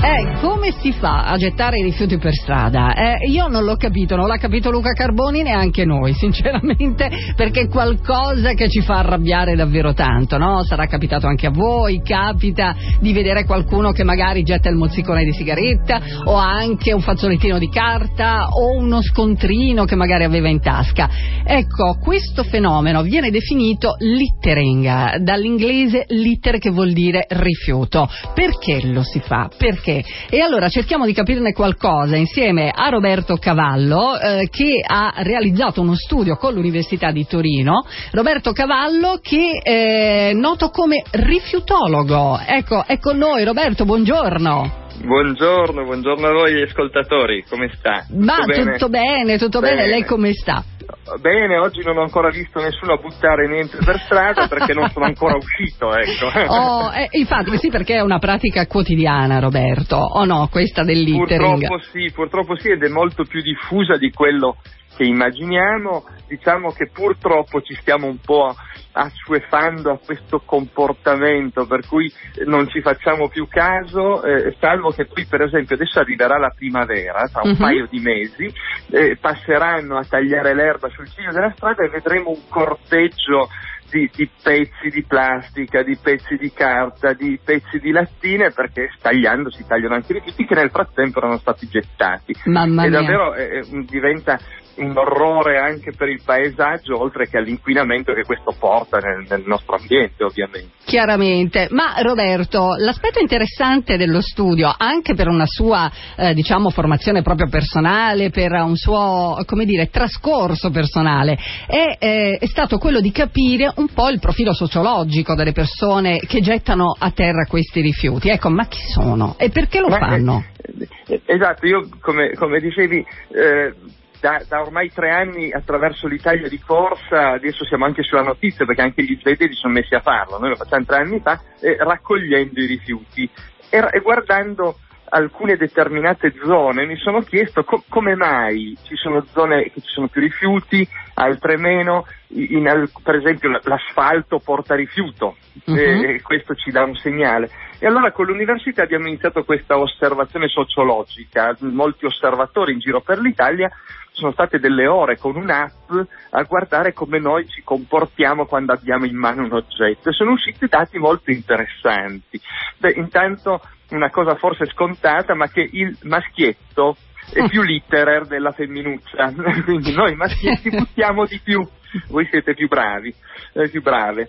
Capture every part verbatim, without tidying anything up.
Eh, come si fa a gettare i rifiuti per strada? Eh, io non l'ho capito, non l'ha capito Luca Carboni, neanche noi, sinceramente, perché è qualcosa che ci fa arrabbiare davvero tanto, no? Sarà capitato anche a voi, capita di vedere qualcuno che magari getta il mozzicone di sigaretta, o anche un fazzolettino di carta, o uno scontrino che magari aveva in tasca. Ecco, questo fenomeno viene definito littering, dall'inglese litter, che vuol dire rifiuto. Perché lo si fa? Perché? E allora cerchiamo di capirne qualcosa insieme a Roberto Cavallo, eh, che ha realizzato uno studio con l'Università di Torino. Roberto Cavallo, che è noto come rifiutologo. Ecco, è con noi. Roberto, buongiorno. Buongiorno, buongiorno a voi ascoltatori, come sta? Tutto Ma bene? tutto bene, tutto bene. bene, lei come sta? Bene, oggi non ho ancora visto nessuno buttare niente per strada perché non sono ancora uscito, ecco. Oh, eh, infatti sì, perché è una pratica quotidiana, Roberto, o no, questa del littering? Purtroppo sì, purtroppo sì, ed è molto più diffusa di quello che immaginiamo. Diciamo che purtroppo ci stiamo un po' assuefando a questo comportamento, per cui non ci facciamo più caso, eh, salvo che poi per esempio adesso arriverà la primavera, tra un uh-huh. paio di mesi, eh, passeranno a tagliare l'erba sul ciglio della strada e vedremo un corteggio Di, di pezzi di plastica, di pezzi di carta, di pezzi di lattine, perché tagliando si tagliano anche i rifiuti che nel frattempo erano stati gettati. Mamma e mia. davvero eh, diventa un orrore anche per il paesaggio, oltre che all'inquinamento che questo porta nel, nel nostro ambiente, ovviamente. Chiaramente. Ma Roberto, l'aspetto interessante dello studio, anche per una sua eh, diciamo formazione proprio personale, per un suo, come dire, trascorso personale, è, eh, è stato quello di capire un po' il profilo sociologico delle persone che gettano a terra questi rifiuti. Ecco, ma chi sono e perché lo ma, fanno? Eh, esatto, io come, come dicevi eh, Da, da ormai tre anni attraverso l'Italia di corsa, adesso siamo anche sulla notizia perché anche gli svedesi sono messi a farlo, noi lo facciamo tre anni fa, eh, raccogliendo i rifiuti e, e guardando alcune determinate zone mi sono chiesto co- come mai ci sono zone che ci sono più rifiuti, altre meno. In, in, per esempio l'asfalto porta rifiuto, uh-huh. e, e questo ci dà un segnale. E allora con l'università abbiamo iniziato questa osservazione sociologica, molti osservatori in giro per l'Italia, sono state delle ore con un'app a guardare come noi ci comportiamo quando abbiamo in mano un oggetto e sono usciti dati molto interessanti. Beh, intanto una cosa forse scontata, ma che il maschietto è più litterer della femminuccia, quindi noi maschietti buttiamo di più, voi siete più bravi, eh, più brave.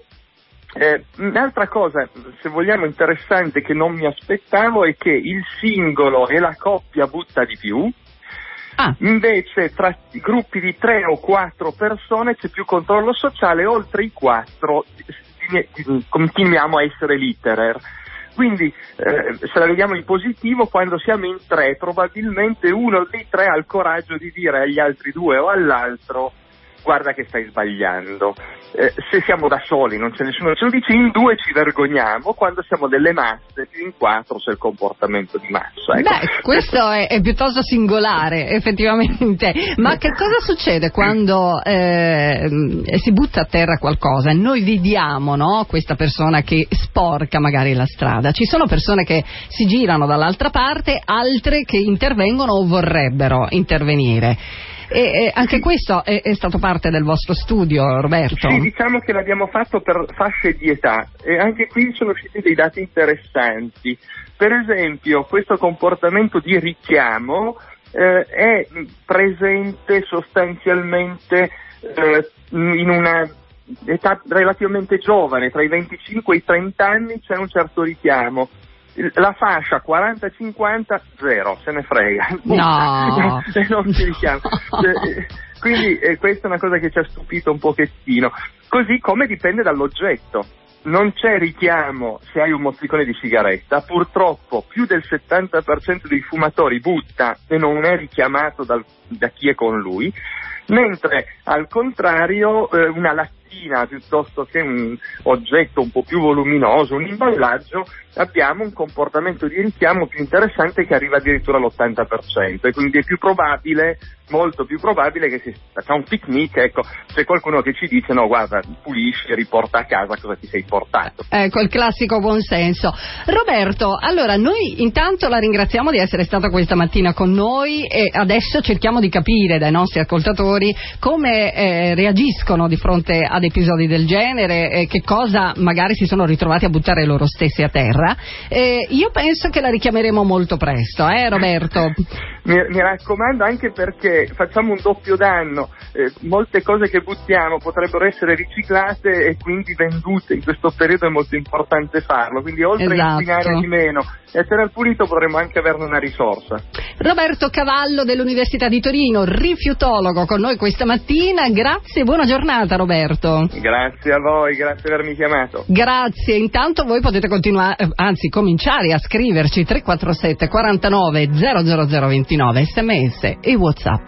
Eh, un'altra cosa, se vogliamo, interessante che non mi aspettavo è che il singolo e la coppia butta di più. Ah. Invece tra gruppi di tre o quattro persone c'è più controllo sociale, oltre i quattro continuiamo a essere litterer. Quindi eh, se la vediamo in positivo, quando siamo in tre probabilmente uno dei tre ha il coraggio di dire agli altri due o all'altro: guarda che stai sbagliando. Eh, se siamo da soli non c'è nessuno che ce lo dice, in due ci vergogniamo, quando siamo delle masse più in quattro c'è il comportamento di massa. Ecco. Beh, questo è, è piuttosto singolare effettivamente, ma che cosa succede quando eh, si butta a terra qualcosa e noi vediamo, no, questa persona che sporca magari la strada? Ci sono persone che si girano dall'altra parte, altre che intervengono o vorrebbero intervenire. E, e anche questo è, è stato parte del vostro studio, Roberto? Sì, diciamo che l'abbiamo fatto per fasce di età e anche qui sono usciti dei dati interessanti. Per esempio, questo comportamento di richiamo eh, è presente sostanzialmente eh, in una età relativamente giovane, tra i venticinque e i trenta anni c'è un certo richiamo. La fascia quaranta cinquanta zero, se ne frega, no, non si richiama. Quindi eh, questa è una cosa che ci ha stupito un pochettino, così come dipende dall'oggetto. Non c'è richiamo se hai un mozzicone di sigaretta, purtroppo più del settanta per cento dei fumatori butta e non è richiamato dal, da chi è con lui, mentre al contrario eh, una lattina piuttosto che un oggetto un po' più voluminoso, un imballaggio, abbiamo un comportamento di richiamo più interessante che arriva addirittura all'ottanta per cento e quindi è più probabile molto più probabile che si faccia un picnic, ecco, c'è qualcuno che ci dice no guarda, pulisci, riporta a casa cosa ti sei portato. Ecco, il classico buonsenso. Roberto, allora noi intanto la ringraziamo di essere stato questa mattina con noi e adesso cerchiamo di capire dai nostri ascoltatori come eh, reagiscono di fronte ad episodi del genere, eh, che cosa magari si sono ritrovati a buttare loro stessi a terra. Eh, io penso che la richiameremo molto presto, eh Roberto? Mi, mi raccomando, anche perché facciamo un doppio danno, eh, molte cose che buttiamo potrebbero essere riciclate e quindi vendute, in questo periodo è molto importante farlo, quindi oltre esatto. a inquinare di meno e a tener pulito potremmo anche averne una risorsa. Roberto Cavallo dell'Università di Torino, rifiutologo con noi questa mattina, grazie e buona giornata Roberto. Grazie a voi, grazie per avermi chiamato. Grazie, intanto voi potete continuare, anzi cominciare a scriverci tre quattro sette quarantanove zero zero zero ventinove sms e WhatsApp.